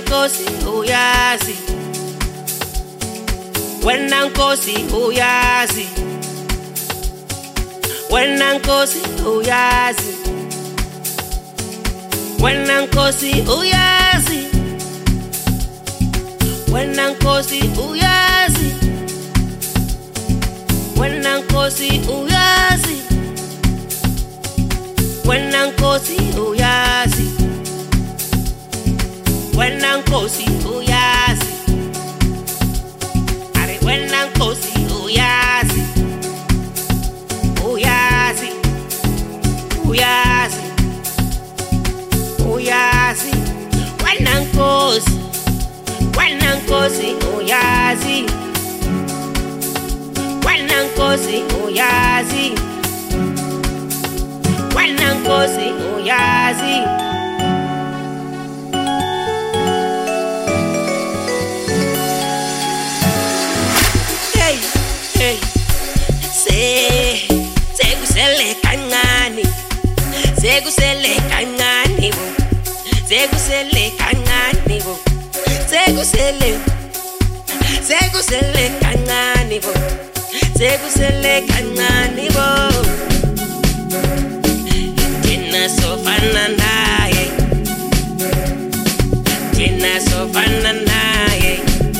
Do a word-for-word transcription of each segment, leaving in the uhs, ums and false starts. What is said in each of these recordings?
Nkosi uyazi, wena Nkosi uyazi, wena Nkosi uyazi, wena Nkosi uyazi, wena Nkosi uyazi, wena Nkosi uyazi, wena Nkosi uyazi, wena Nkosi uyazi, are wena Nkosi uyazi, uyazi, uyazi, uyazi, wena Nkosi, wena Nkosi uyazi, wena Nkosi uyazi, wena Nkosi uyazi. Hey, hey, se, sekusele kancane, sekusele kancane bo, sekusele kancane bo, sekusele, sekusele kancane bo, sekusele kancane bo. Tina sofana naye, tina sofana naye,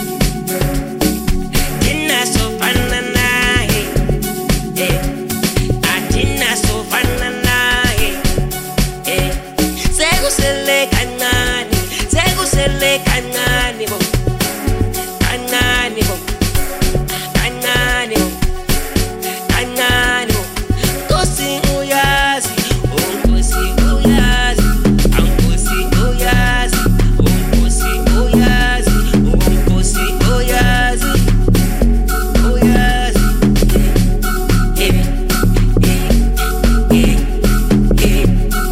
tina sofana naye, eh, ah tina sofana naye, eh, sekusele kancane, sekusele kancane bo, kancane bo, kancane bo, kancane bo. Nkosi uyazi, Nkosi uyazi, Nkosi uyazi, Nkosi uyazi, Nkosi uyazi, uyazi, eh, eh, eh, eh,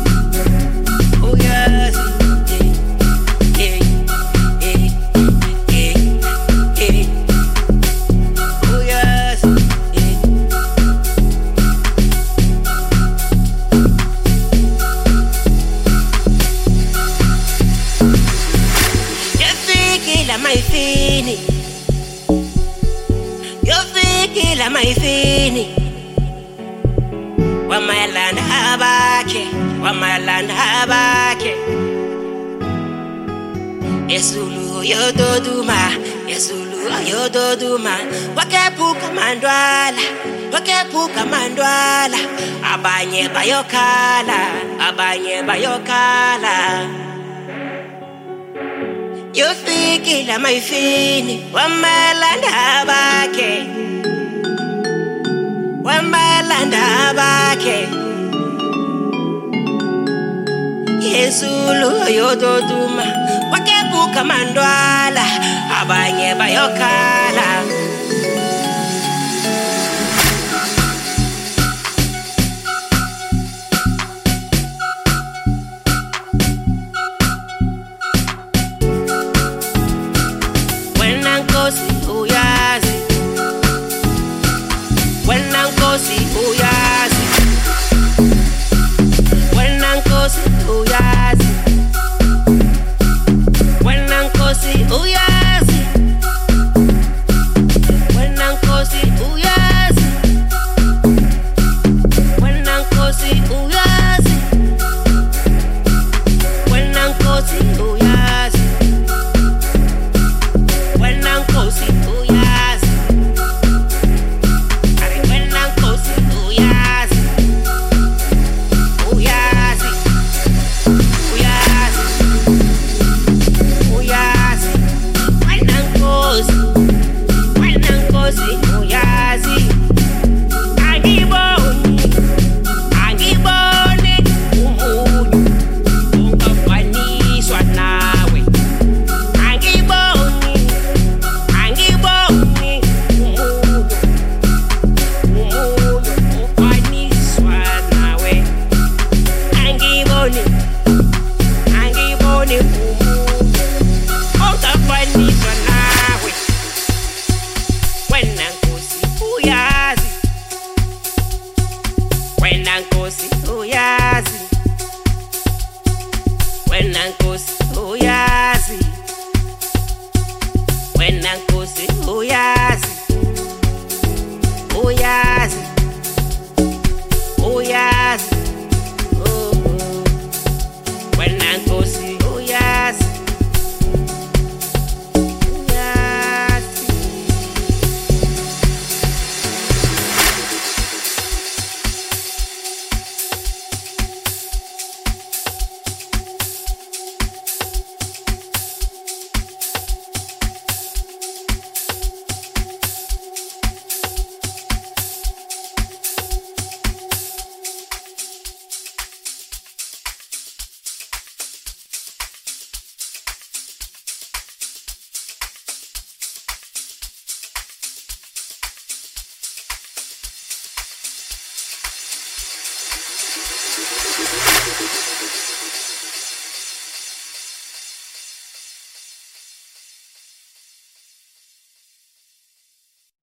uyazi, eh, eh, eh, eh, eh, uyazi, eh. Yafikile mayifini, yafikile mayifini, wamayalanda abakhe, wamayalanda abakhe. Yesulu yododuma, Yesulu yododuma, wakephuka mandwala, wakephuka mandwala, abanye bayokhala, abanye bayokhala. Yafikile mayifini, wamayalanda abakhe, wamayalanda abakhe. Yesulu yododuma, wakephuka mandwala, abanye bayokhala.